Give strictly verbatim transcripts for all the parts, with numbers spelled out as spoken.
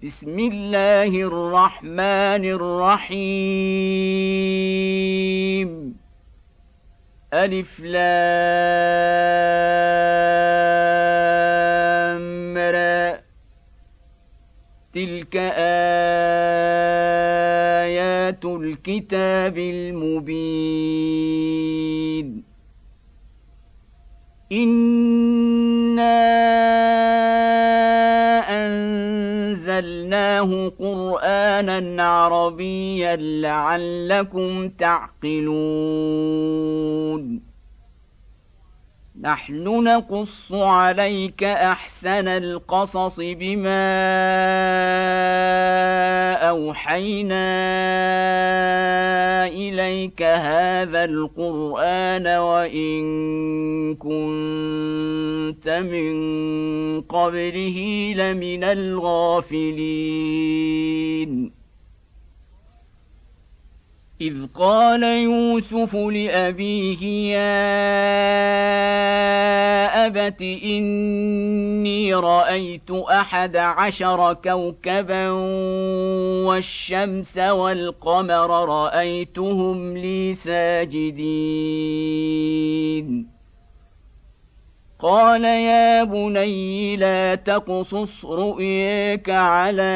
بسم الله الرحمن الرحيم ألف لام را تلك آيات الكتاب المبين إنا أنزلناه قرآنا عربيا لعلكم تعقلون نحن نقص عليك أحسن القصص بما أوحينا إليك هذا القرآن وإن كنت من قبله لمن الغافلين إذ قال يوسف لأبيه يا أبت إني رأيت أحد عشر كوكبا والشمس والقمر رأيتهم لي ساجدين قال يا بني لا تقصص رؤياك على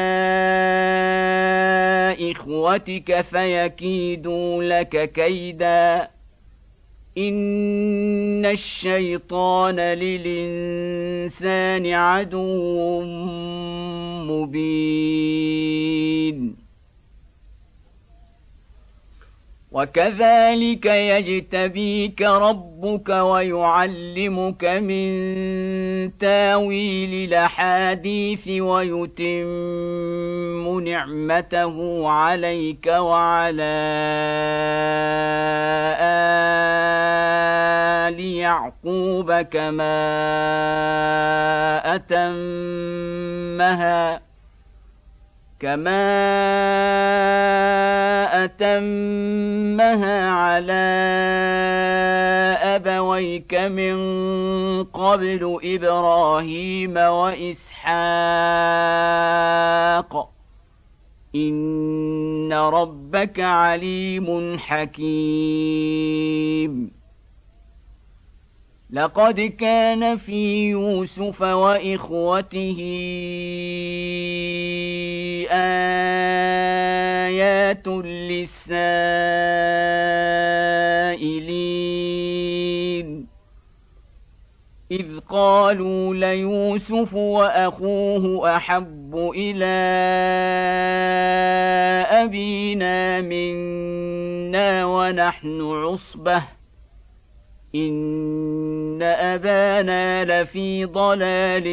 إخوتك فيكيدوا لك كيدا إن الشيطان للإنسان عدو مبين وكذلك يجتبيك ربك ويعلمك من تاويل الأحاديث ويتم نعمته عليك وعلى آل يعقوب كما أتمها كما أتمها على أبويك من قبل إبراهيم وإسحاق إن ربك عليم حكيم لقد كان في يوسف وإخوته آيات للسائلين إذ قالوا ليوسف وأخوه أحب إلى أبينا منا ونحن عصبة إن أبانا لفي ضلال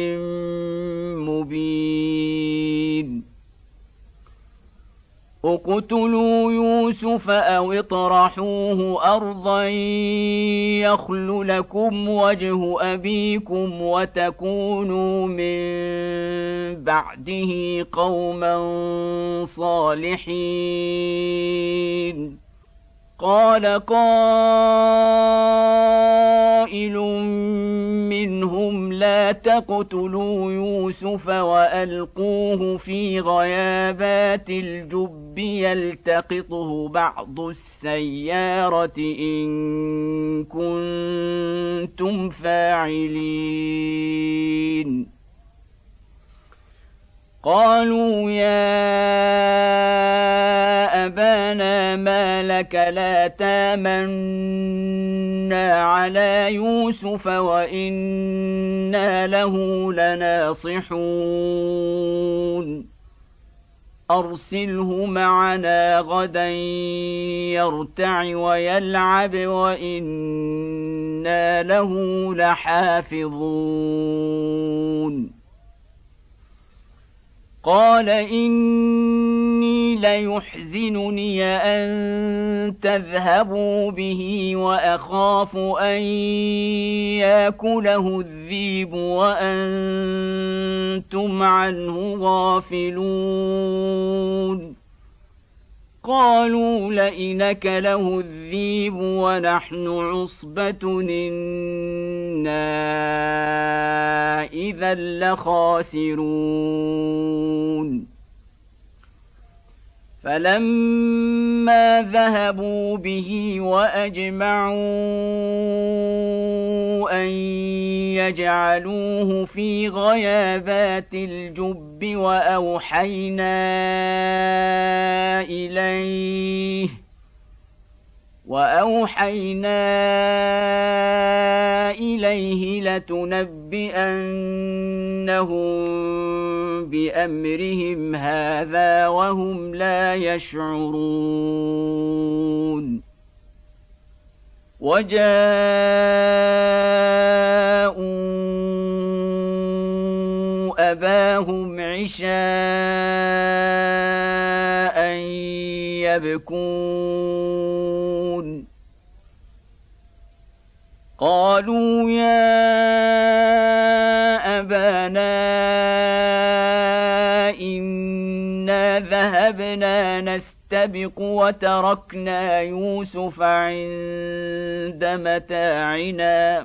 مبين اقتلوا يوسف أو اطرحوه أرضا يخل لكم وجه أبيكم وتكونوا من بعده قوما صالحين قال قائل منهم لا تقتلوا يوسف وألقوه في غيابات الجب يلتقطه بعض السيارة إن كنتم فاعلين قالوا يا أبانا ما لك لا تامنا على يوسف وإنا له لناصحون أرسله معنا غدا يرتع ويلعب وإنا له لحافظون قال إني ليحزنني أن تذهبوا به وأخاف أن يأكله الذئب وأنتم عنه غافلون قالوا لئن أكله الذئب ونحن عصبة إنا إذا لخاسرون فلما ذهبوا به وأجمعوا أن يجعلوه في غيابات الجب وأوحينا إليه وأوحينا إليه لتنبئنهم بأمرهم هذا وهم لا يشعرون وجاءوا أباهم عشاء يبكون قالوا يا أبانا إنا ذهبنا نستبق وتركنا يوسف عند متاعنا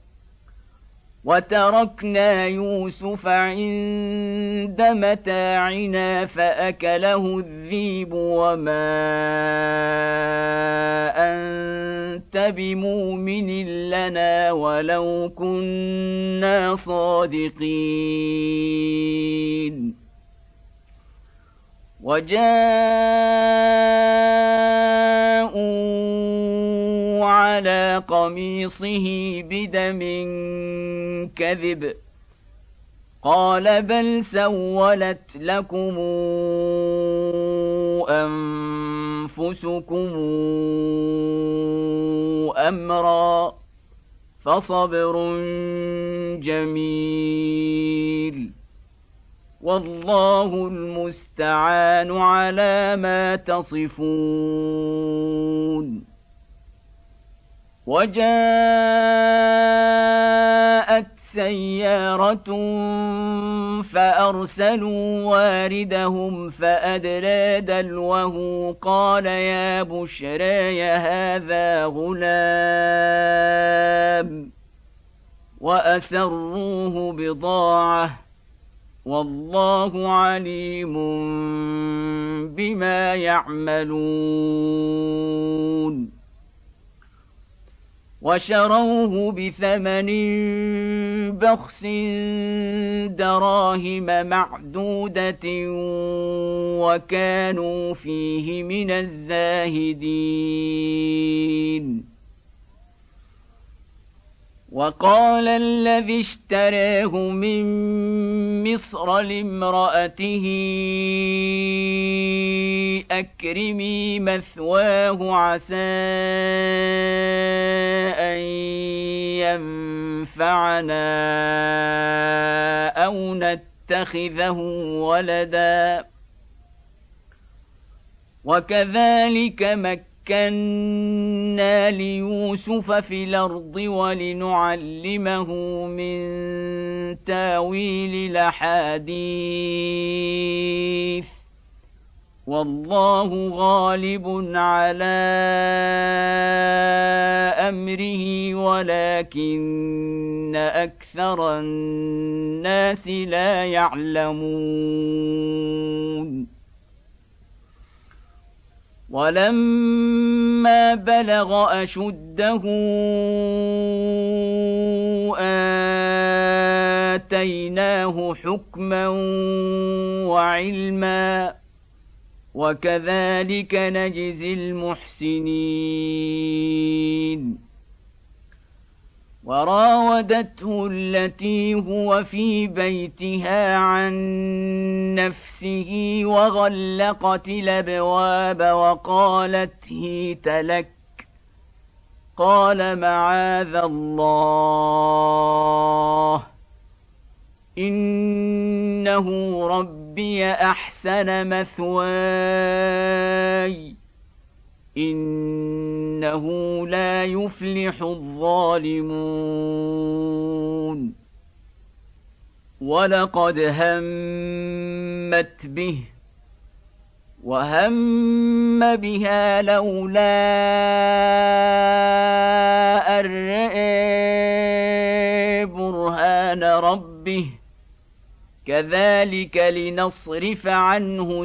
وتركنا يوسف عند متاعنا فأكله الذئب وما أنت بمؤمن لنا ولو كنا صادقين وجاءوا على قميصه بدم كذب قال بل سولت لكم أنفسكم أمرا فصبر جميل والله المستعان على ما تصفون وجاءت سيارة فأرسلوا واردهم فأدلى دلوه قال يا بشرى هذا غلام وأسروه بضاعة والله عليم بما يعملون وشروه بثمن بخس دراهم معدودة وكانوا فيه من الزاهدين وقال الذي اشتراه من مصر لامرأته أكرمي مثواه عسى أن ينفعنا أو نتخذه ولدا وكذلك مكنا مكنا ليوسف في الأرض ولنعلمه من تاويل الأحاديث والله غالب على أمره ولكن أكثر الناس لا يعلمون ولما بلغ أشده آتيناه حكما وعلما وكذلك نجزي المحسنين وراودته التي هو في بيتها عن نفسه وغلقت الأبواب وقالت هيت لك قال معاذ الله إنه ربي أحسن مثواي إنه لا يفلح الظالمون ولقد همت به وهم بها لولا أن رأى برهان ربه كذلك لنصرف عنه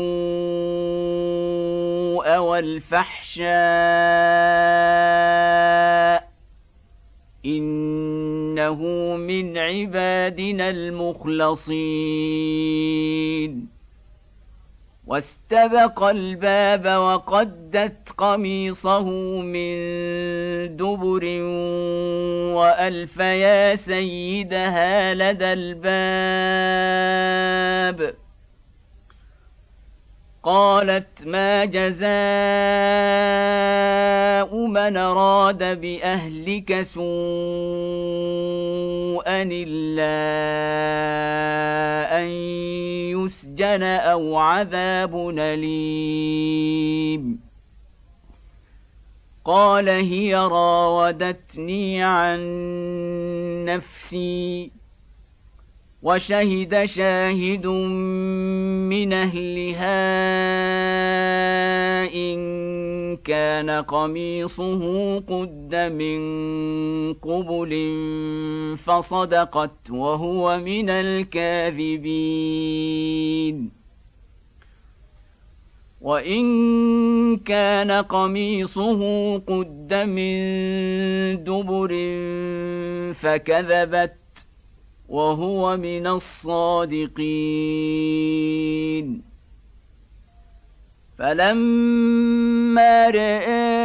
السوء والفحشاء إنه من عبادنا المخلصين واستبق الباب وقدت قميصه من دبر وألف يا سيدها لدى الباب قالت ما جزاء من أراد بأهلك سوءا إلا أن يسجن أو عذاب أليم قال هي راودتني عن نفسي وشهد شاهد من أهلها إن كان قميصه قد من قبل فصدقت وهو من الكاذبين وإن كان قميصه قد من دبر فكذبت وهو من الصادقين فلما رأى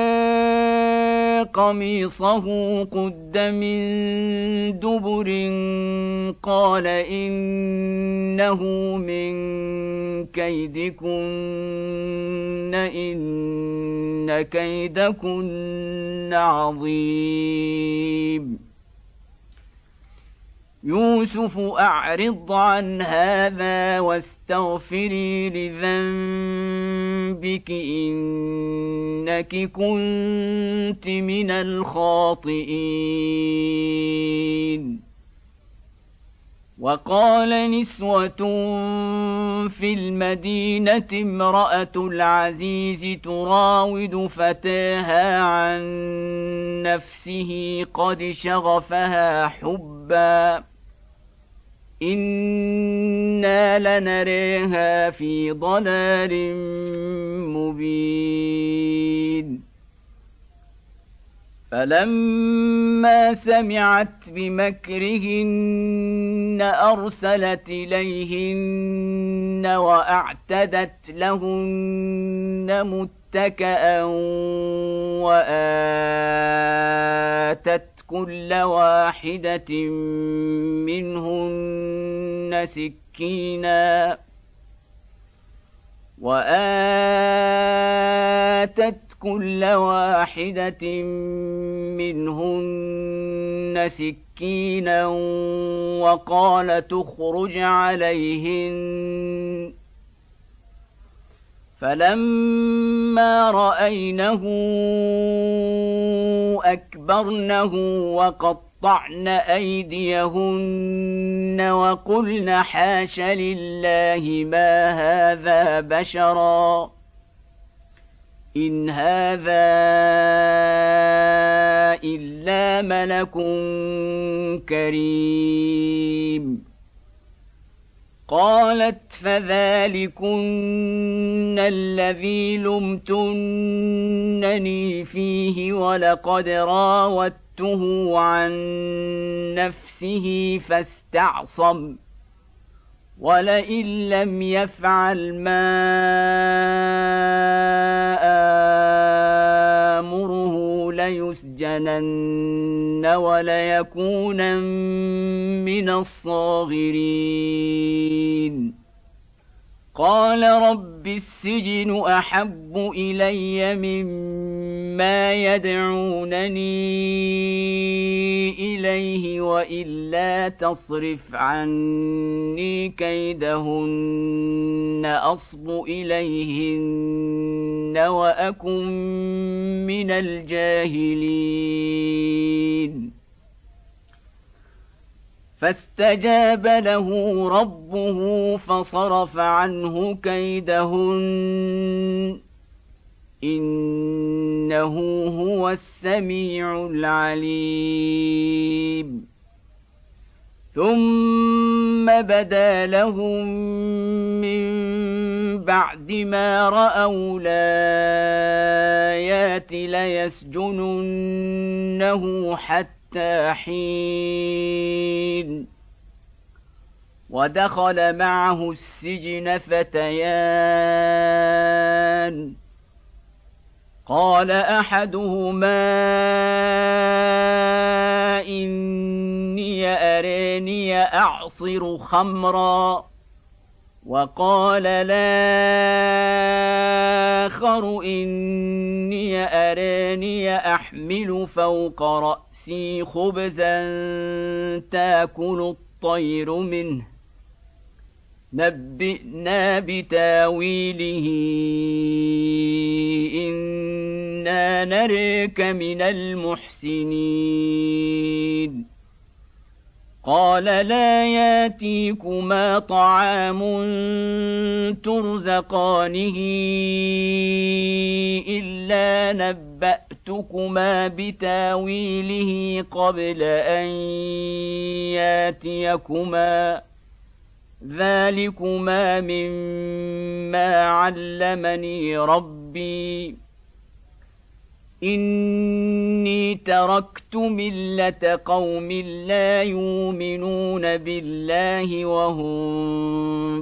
قميصه قد من دبر قال إنه من كيدكن إن كيدكن عظيم يوسف أعرض عن هذا واستغفري لذنبك إنك كنت من الخاطئين وقال نسوة في المدينة امرأة العزيز تراود فتاها عن نفسه قد شغفها حبا إنا لنريها في ضلال مبين فلما سمعت بمكرهن أرسلت إليهن وأعتدت لهن متكئا وآتت كل واحدة منهن سكينا وآتت كل واحدة منهن سكينا وقال تخرج عليهن فلما رأينه أكبرنه وقطعن أيديهن وقلن حاش لله ما هذا بشرا إن هذا إلا ملك كريم قالت فذلكن الذي لمتنني فيه ولقد راودته عن نفسه فاستعصم ولئن لم يفعل ما آمره ليسجنن وليكونن من الصاغرين قال رب السجن أحب إلي مما يدعونني إليه وإلا تصرف عني كيدهن أصب إليهن وأكن من الجاهلين فاستجاب له ربه فصرف عنه كيدهن إنه هو السميع العليم ثم بدا لهم من بعد ما رأوا الآيات ليسجننه حتى حين ودخل معه السجن فتيان قال أحدهما إني أراني أعصر خمرا وقال الآخر إني أراني أحمل فوق رأسي خبزا تأكل الطير منه نبئنا بتاويله إنا نراك من المحسنين قال لا ياتيكما طعام ترزقانه إلا نبأتكما بتاويله قبل أن ياتيكما ذلكما مما علمني ربي إني تركت ملة قوم لا يؤمنون بالله وهم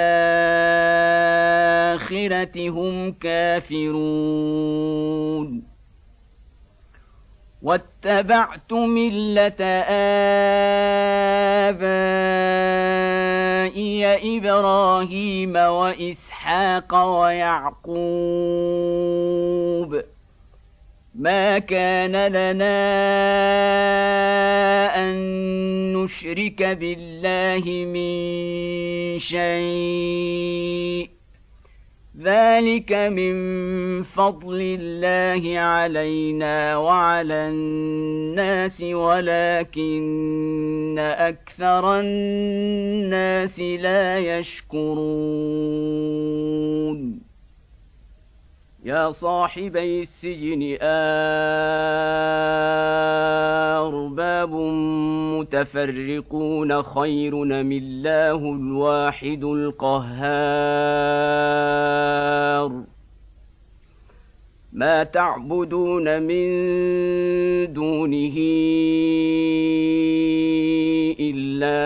بالآخرة هم كافرون واتبعت ملة آبائي إبراهيم وإسحاق ويعقوب ما كان لنا أن نشرك بالله من شيء ذلك من فضل الله علينا وعلى الناس ولكن أكثر الناس لا يشكرون يا صاحبي السجن أرباب متفرقون خير أم الله الواحد القهار ما تعبدون من دونه إلا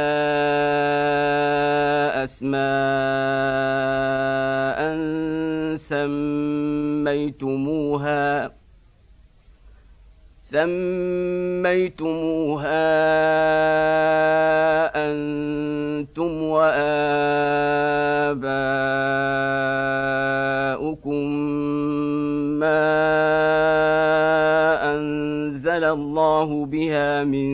أسماء سميتموها سميتموها أنتم وآباؤكم ما أنزل الله بها من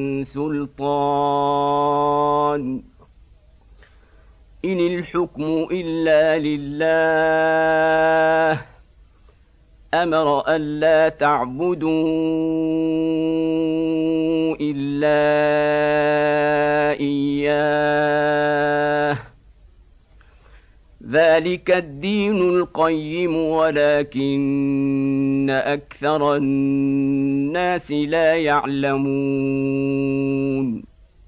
سلطان إن الحكم إلا لله أمر ألا تعبدوا إلا إياه ذلك الدين القيم ولكن أكثر الناس لا يعلمون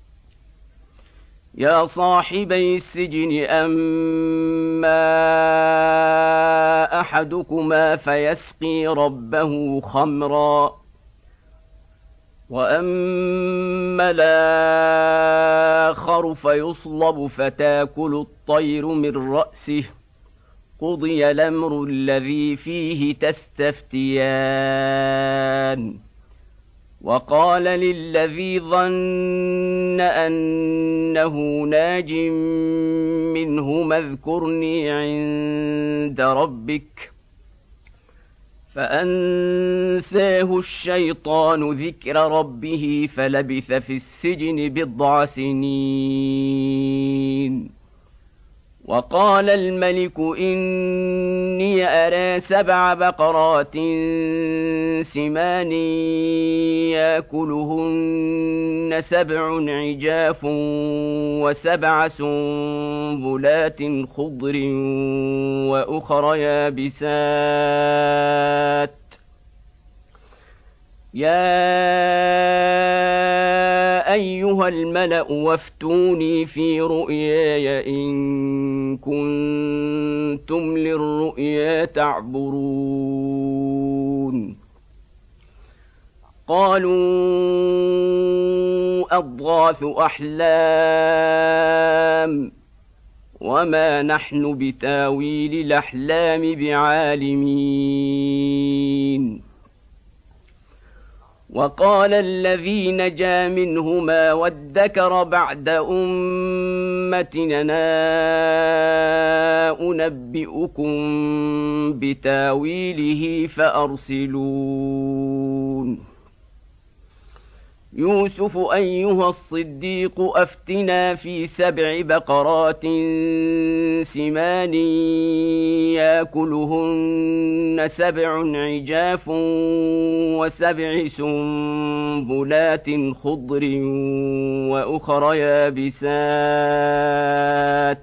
يا صاحبي السجن أما أحدكما فيسقي ربه خمرا وأما الآخر فيصلب فتاكل الطير من رأسه قضي الأمر الذي فيه تستفتيان وقال للذي ظن أنه ناج منهما اذكرني عند ربك فأنساه الشيطان ذكر ربه فلبث في السجن بضع سنين وقال الملك إني أرى سبع بقرات سمان يأكلهن سبع عجاف وسبع سنبلات خضر وأخر يابسات يا أيها الملأ وافتوني في رؤياي إن كنتم للرؤيا تعبرون قالوا أضغاث أحلام وما نحن بتاويل الأحلام بعالمين وقال الذي نجا منهما وادكر بعد أمتنا أنبئكم بتاويله فأرسلون يوسف أيها الصديق أفتنا في سبع بقرات سمان يأكلهن سبع عجاف وسبع سنبلات خضر وأخر يابسات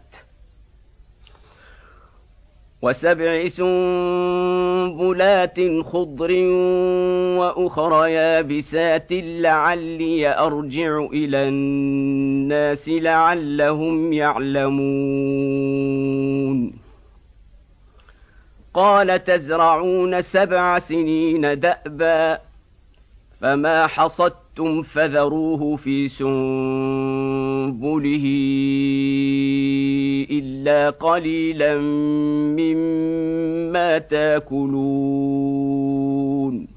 وسبع سنبلات خضر وأخر يابسات لعلي أرجع إلى الناس لعلهم يعلمون قال تزرعون سبع سنين دأبا فما حصدتم فذروه في سنبله إلا قليلا مما تأكلون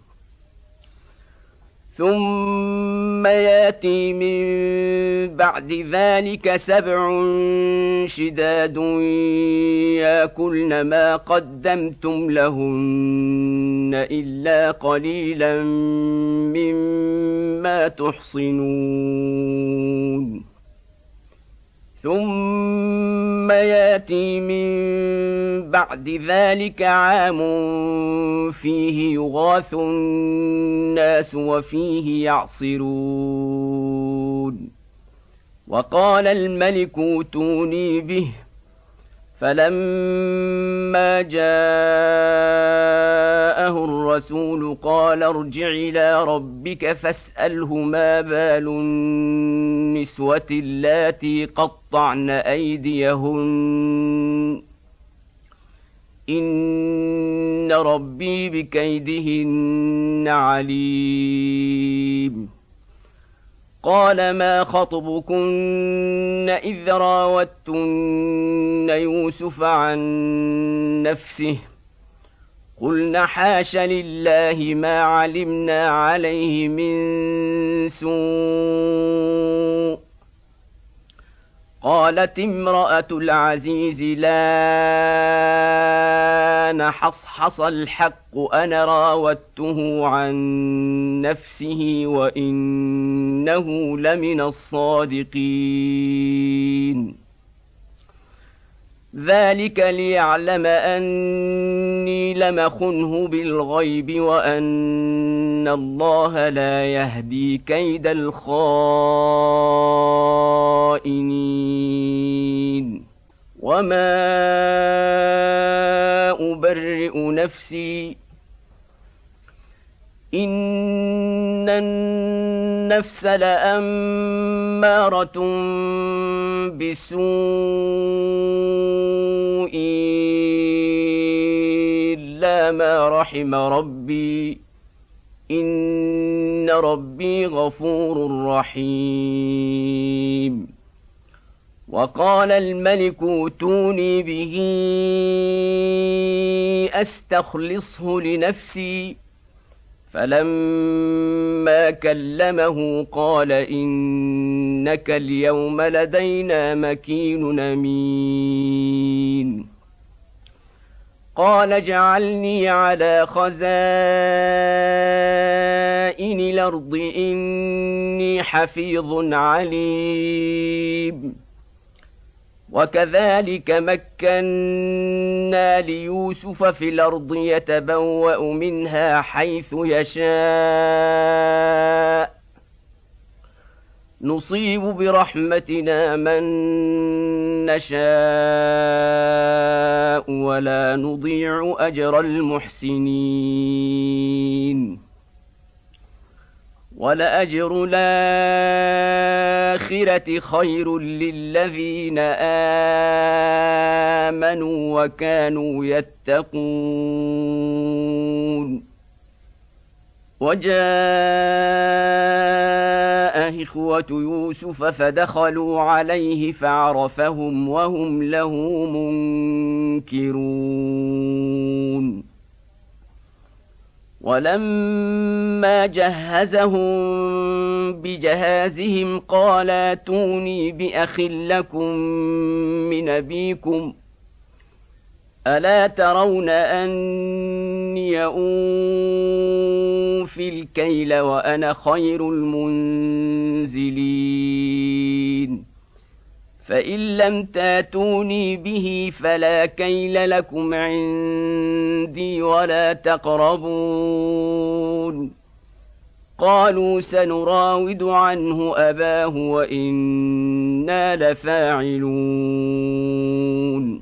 ثم يأتي من بعد ذلك سبع شداد يأكلن ما قدمتم لهن إلا قليلا مما تحصنون ثم يأتي من بعد ذلك عام فيه يغاث الناس وفيه يعصرون وقال الملك ائتوني به فلما جاءه الرسول قال ارجع إلى ربك فاسأله ما بال النسوة اللاتي قطعن أيديهن إن ربي بكيدهن عليم قال ما خطبكن إذ راوتن يوسف عن نفسه قلنا حاش لله ما علمنا عليه من سوء قالت امرأة العزيز لا نحصحص الحق أنا راودته عن نفسه وإنه لمن الصادقين ذلك ليعلم أني لم أخنه بالغيب وأن الله لا يهدي كيد الخائنين وما أبرئ نفسي إن النفس لأمارة بالسوء إلا ما رحم ربي إن ربي غفور رحيم وقال الملك ائتوني به أستخلصه لنفسي فلما كلمه قال إنك اليوم لدينا مكين أمين قال اجعلني على خزائن الأرض إني حفيظ عليم وكذلك مكنا ليوسف في الأرض يتبوأ منها حيث يشاء نصيب برحمتنا من نشاء ولا نضيع أجر المحسنين وَلَأَجْرُ الْآخِرَةِ خَيْرٌ لِّلَّذِينَ آمَنُوا وَكَانُوا يَتَّقُونَ وَجَاءَ إِخْوَةُ يُوسُفَ فَدَخَلُوا عَلَيْهِ فَعَرَفَهُمْ وَهُمْ لَهُ مُنكِرُونَ وَلَمَّا جَهَّزَهُم بِجَهَازِهِمْ قَالَ ائْتُونِي بِأَخٍ لَّكُم مِّنْ أَبِيكُمْ أَلَا تَرَوْنَ أَنِّي أُوفِي الْكَيْلَ وَأَنَا خَيْرُ الْمُنزِلِينَ فَإِن لَّمْ تَأْتُونِي بِهِ فَلَا كَيْلَ لَكُمْ عِندِي وَلَا تَقْرَبُونِ قَالُوا سَنُرَاوِدُ عَنْهُ أَبَاهُ وَإِنَّا لَفَاعِلُونَ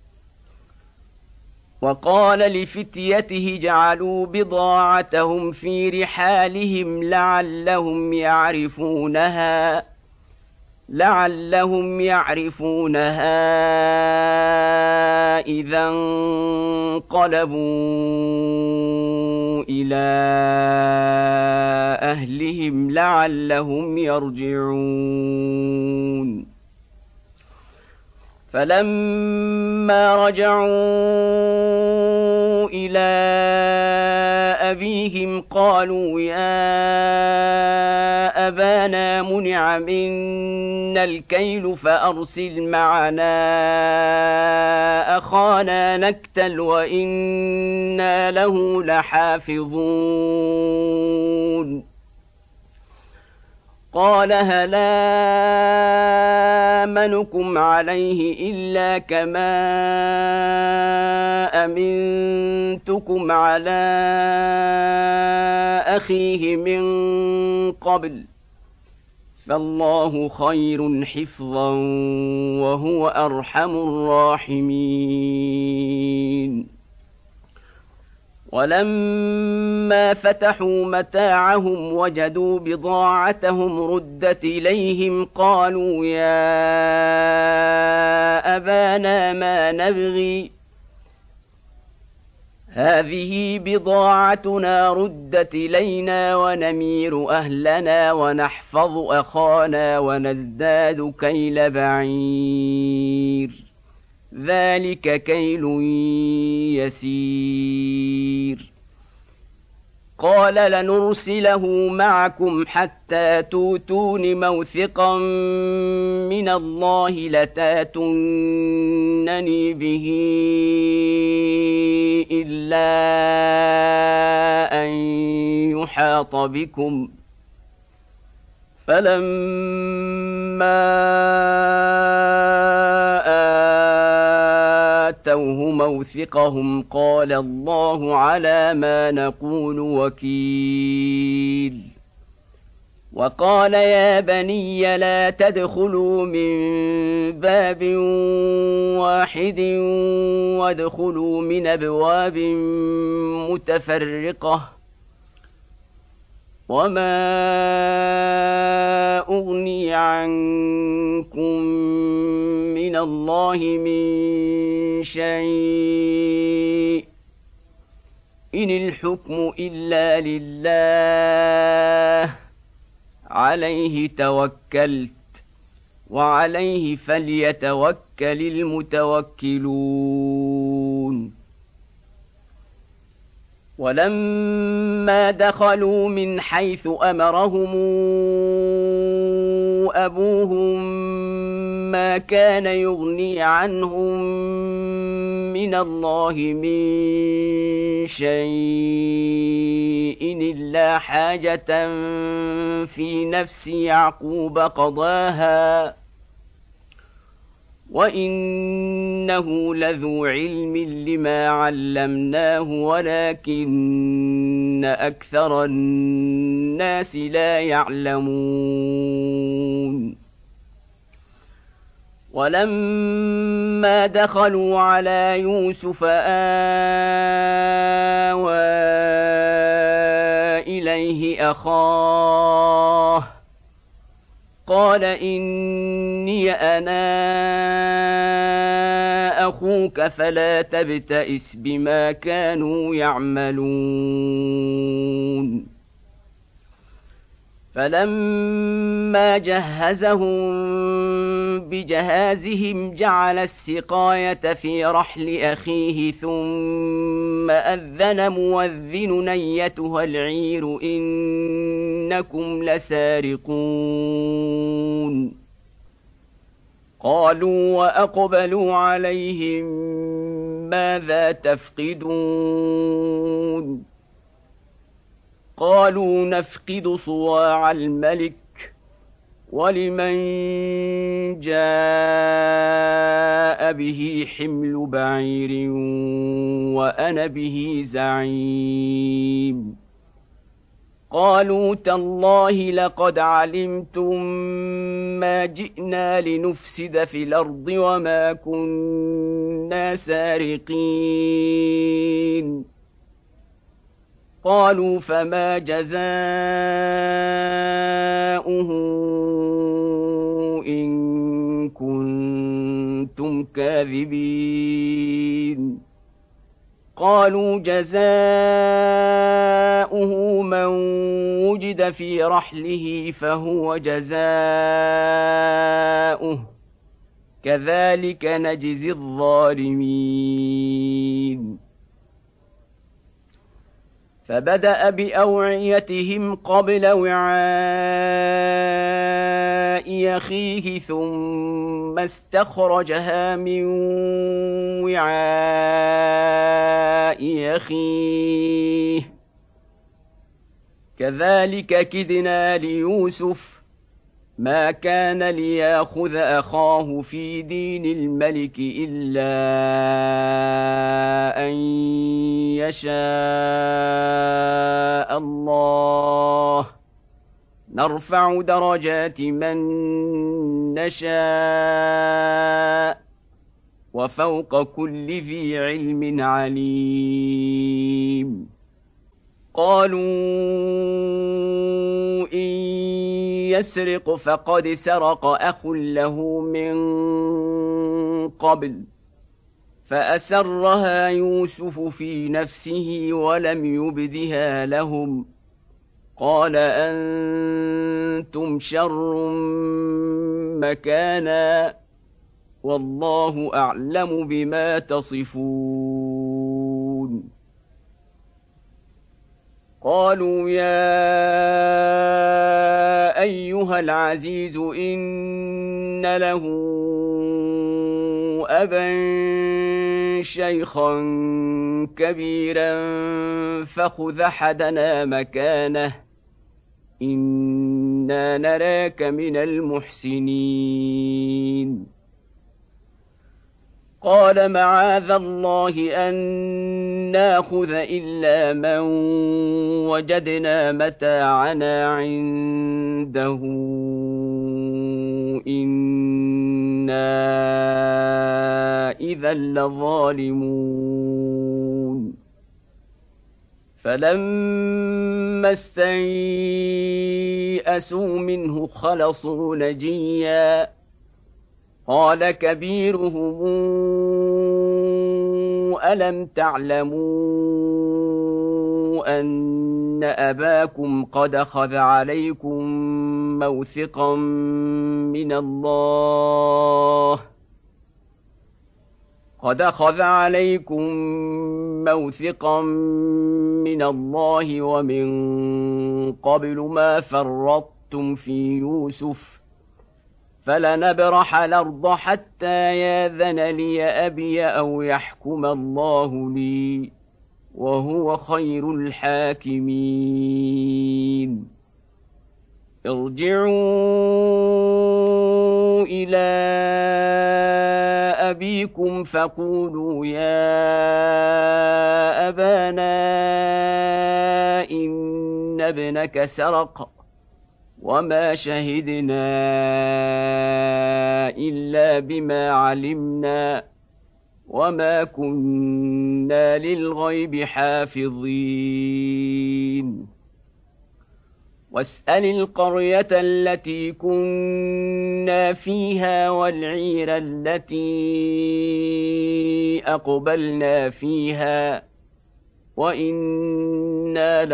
وَقَالَ لِفِتْيَتِهِ اجْعَلُوا بِضَاعَتَهُمْ فِي رِحَالِهِمْ لَعَلَّهُمْ يَعْرِفُونَهَا لعلهم يعرفونها إذا انقلبوا إلى أهلهم لعلهم يرجعون فلما رجعوا إلى أبيهم قالوا يا أبانا منع منا الكيل فأرسل معنا أخانا نكتل وإنا له لحافظون قال هل آمنكم عليه إلا كما أمنتكم على أخيه من قبل فالله خير حفظا وهو أرحم الراحمين ولما فتحوا متاعهم وجدوا بضاعتهم ردت إليهم قالوا يا أبانا ما نبغي هذه بضاعتنا ردت إلينا ونمير أهلنا ونحفظ أخانا ونزداد كيل بعير ذلك كيل يسير قال لنرسله معكم حتى توتون موثقا من الله لتاتونني به إلا أن يحاط بكم فلما آتوه موثقهم قال الله على ما نقول وكيل وقال يا بني لا تدخلوا من باب واحد وادخلوا من أبواب متفرقة وما أغني عنكم من الله من شيء إن الحكم إلا لله عليه توكلت وعليه فليتوكل المتوكلون ولما دخلوا من حيث أمرهم أبوهم ما كان يغني عنهم من الله من شيء إلا حاجة في نفس يعقوب قضاها وإنه لذو علم لما علمناه ولكن أكثر الناس لا يعلمون ولما دخلوا على يوسف آوى إليه أخاه قال إني أنا أخوك فلا تبتئس بما كانوا يعملون فلما جهزهم بجهازهم جعل السقاية في رحل أخيه ثم أذن مؤذن أيتها العير إنكم لسارقون قالوا وأقبلوا عليهم ماذا تفقدون قالوا نفقد صواع الملك ولمن جاء به حمل بعير وأنا به زعيم قالوا تالله لقد علمتم ما جئنا لنفسد في الأرض وما كنا سارقين قالوا فما جزاؤه إن كنتم كاذبين قالوا جزاؤه من وجد في رحله فهو جزاؤه كذلك نجزي الظالمين فبدأ بأوعيتهم قبل وعاء أخيه ثم استخرجها من وعاء أخيه كذلك كدنا ليوسف ما كان ليأخذ أخاه في دين الملك إلا أن يشاء الله نرفع درجات من نشاء وفوق كل ذي علم عليم قالوا إن يسرق فقد سرق أخ له من قبل فأسرها يوسف في نفسه ولم يبدها لهم قال أنتم شر مكانا والله أعلم بما تصفون قالوا يا أيها العزيز إن له أبا شيخا كبيرا فخذ أحدنا مكانه إنا نراك من المحسنين قال معاذ الله أن ناخذ إلا من وجدنا متاعنا عنده إنا إذا لظالمون فلما استيئسوا منه خلصوا نجيا قال كبيرهم ألم تعلموا أن أباكم قد أخذ عليكم موثقا من الله قد أخذ عليكم موثقا من الله ومن قبل ما فرطتم في يوسف فلنبرح الأرض حتى ياذن لي أبي أو يحكم الله لي وهو خير الحاكمين ارجعوا إلى أبيكم فقولوا يا أبانا إن ابنك سرق وما شهدنا إلا بما علمنا وما كنا للغيب حافظين واسأل القرية التي كنا فيها والعير التي أقبلنا فيها وإنا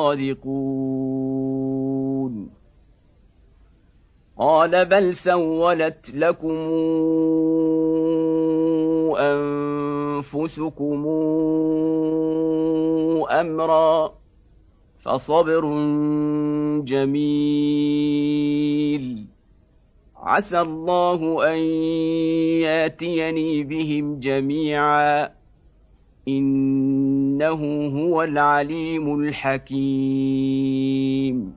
لصادقون قال بل سولت لكم أنفسكم أمرا فصبر جميل عسى الله أن ياتيني بهم جميعا إنه هو العليم الحكيم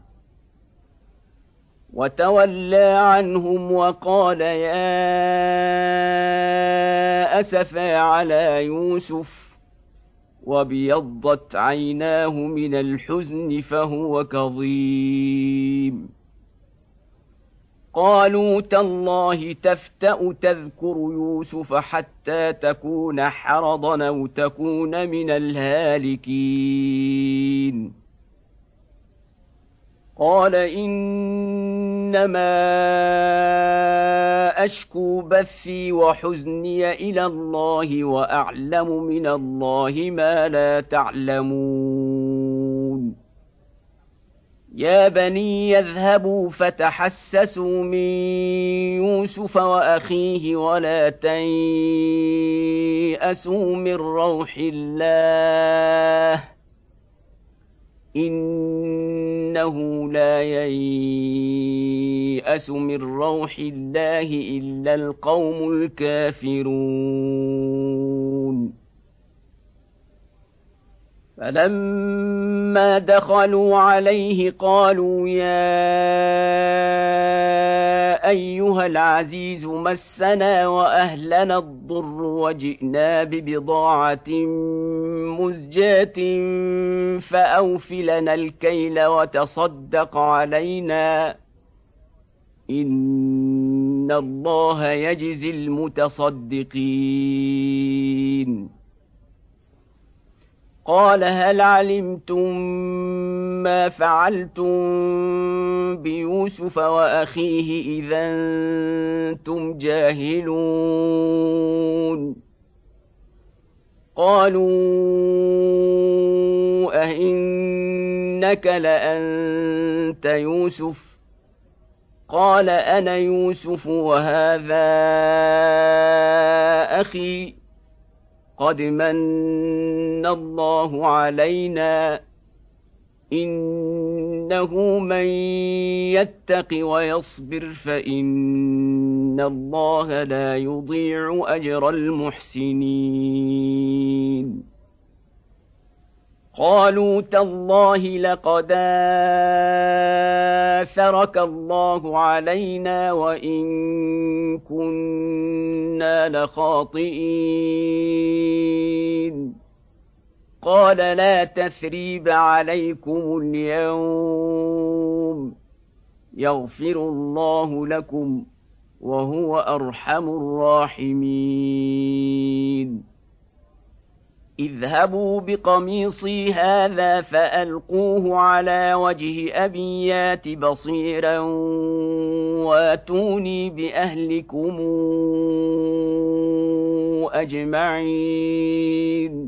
وتولى عنهم وقال يا أسفا على يوسف وابيضت عيناه من الحزن فهو كظيم قالوا تالله تفتأ تذكر يوسف حتى تكون حرضا أو تكون من الهالكين قال إنما أشكو بثي وحزني إلى الله وأعلم من الله ما لا تعلمون يا بني يذهبوا فتحسسوا من يوسف وأخيه ولا تيأسوا من روح الله إنه لا ييأس من روح الله إلا القوم الكافرون فلما دخلوا عليه قالوا يا أيها العزيز مسنا وأهلنا الضر وجئنا ببضاعة مزجاة فأوف لنا الكيل وتصدق علينا إن الله يجزي المتصدقين قال هل علمتم ما فعلتم بيوسف وأخيه إذا أنتم جاهلون قالوا أئنك لأنت يوسف قال أنا يوسف وهذا أخي قد من الله علينا إنه من يتق ويصبر فإن الله لا يضيع أجر المحسنين قالوا تالله لقد آثرك الله علينا وإن كنا لخاطئين قال لا تثريب عليكم اليوم يغفر الله لكم وهو أرحم الراحمين اذهبوا بقميصي هذا فألقوه على وجه أبي يات بصيرا واتوني بأهلكم أجمعين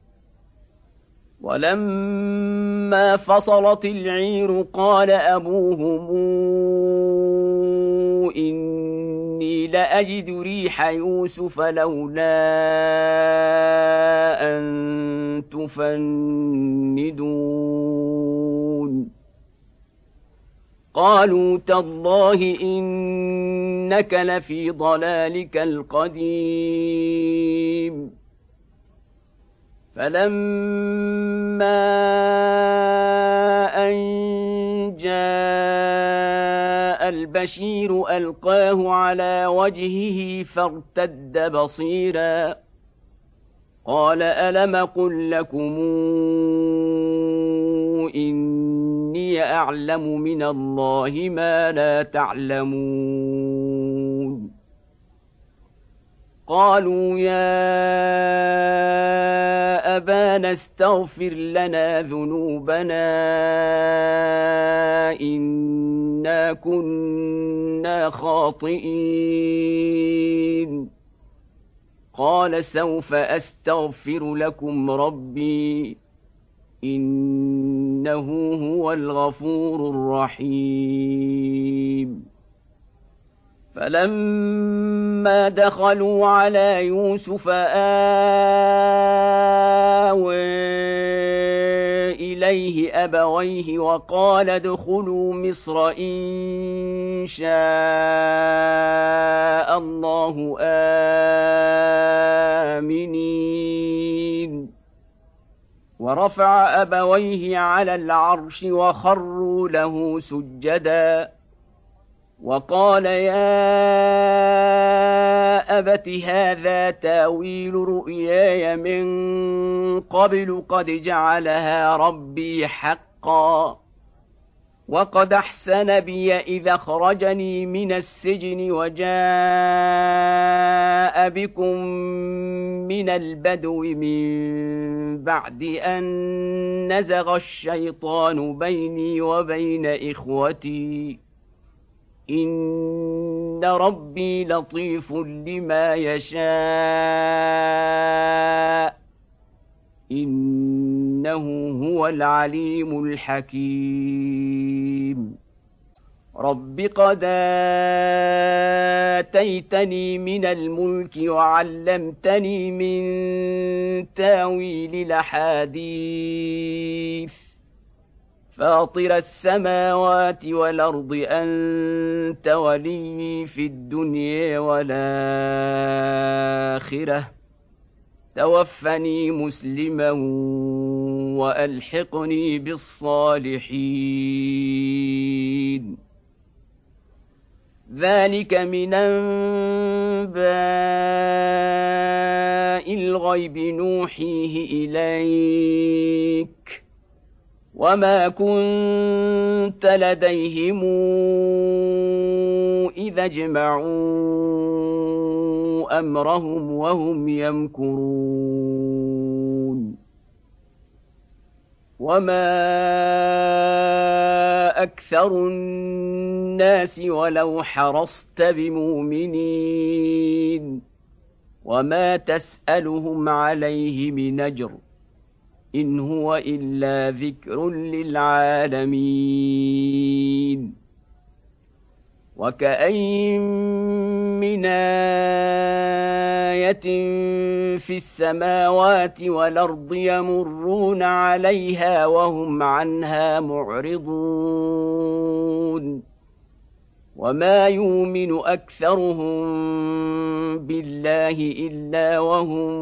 ولما فصلت العير قال أبوهم إني لأجد ريح يوسف لولا أن تفندون قالوا تالله إنك لفي ضلالك القديم فلما أن جاء البشير ألقاه على وجهه فارتد بصيرا قال ألم قل لكم إني أعلم من الله ما لا تعلمون قالوا يا أبانا استغفر لنا ذنوبنا إنا كنا خاطئين قال سوف أستغفر لكم ربي إنه هو الغفور الرحيم فلما دخلوا على يوسف آوى إليه أبويه وقال ادخلوا مصر إن شاء الله آمنين ورفع أبويه على العرش وخروا له سجداً وقال يا أبت هذا تاويل رؤياي من قبل قد جعلها ربي حقا وقد أحسن بي إذا أخرجني من السجن وجاء بكم من البدو من بعد أن نزغ الشيطان بيني وبين إخوتي إن ربي لطيف لما يشاء إنه هو العليم الحكيم رب قد آتيتني من الملك وعلمتني من تاويل الأحاديث فاطر السماوات والأرض أنت ولي في الدنيا والآخرة توفني مسلما وألحقني بالصالحين ذلك من أنباء الغيب نوحيه إليك وما كنت لديهم إذا اجمعوا أمرهم وهم يمكرون وما أكثر الناس ولو حرصت بمؤمنين وما تسألهم عليه من أجر إن هو إلا ذكر للعالمين وكأين من آية في السماوات والأرض يمرون عليها وهم عنها معرضون وما يؤمن أكثرهم بالله إلا وهم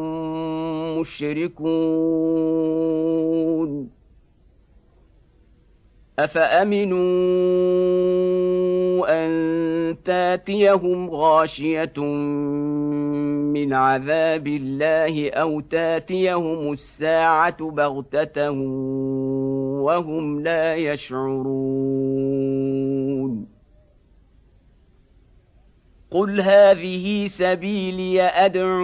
مشركون أفأمنوا أن تاتيهم غاشية من عذاب الله أو تاتيهم الساعة بغتة وهم لا يشعرون قل هذه سبيلي أدعو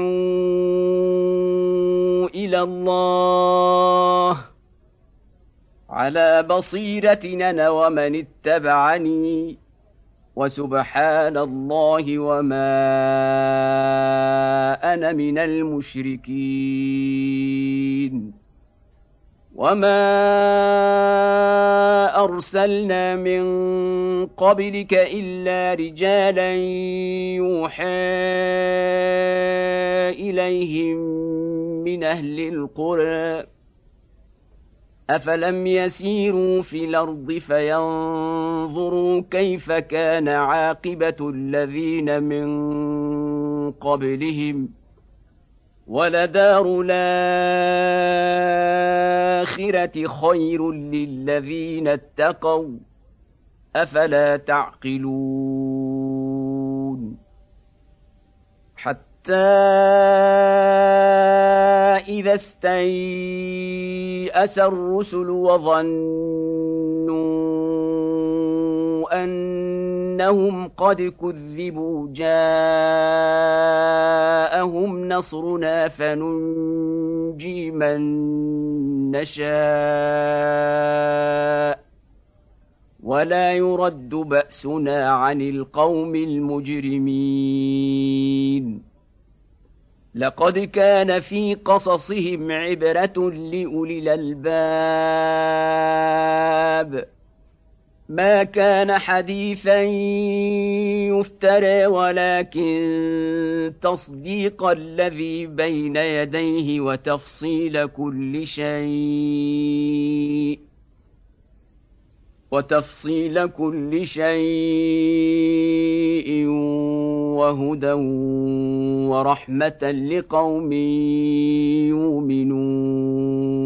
إلى الله على بصيرة أنا ومن اتبعني وسبحان الله وما أنا من المشركين وما أرسلنا من قبلك إلا رجالا يوحى إليهم من أهل القرى أفلم يسيروا في الأرض فينظروا كيف كان عاقبة الذين من قبلهم ولدار الآخرة خير للذين اتقوا أفلا تعقلون حتى إذا استيأس الرسل وظنوا أنهم قد كذبوا جاءهم نصرنا فننجي من نشاء ولا يرد بأسنا عن القوم المجرمين لقد كان في قصصهم عبرة لأولي الألباب ما كان حديثا يفترى ولكن تصديق الذي بين يديه وتفصيل كل شيء وتفصيل كل شيء وهدى ورحمة لقوم يؤمنون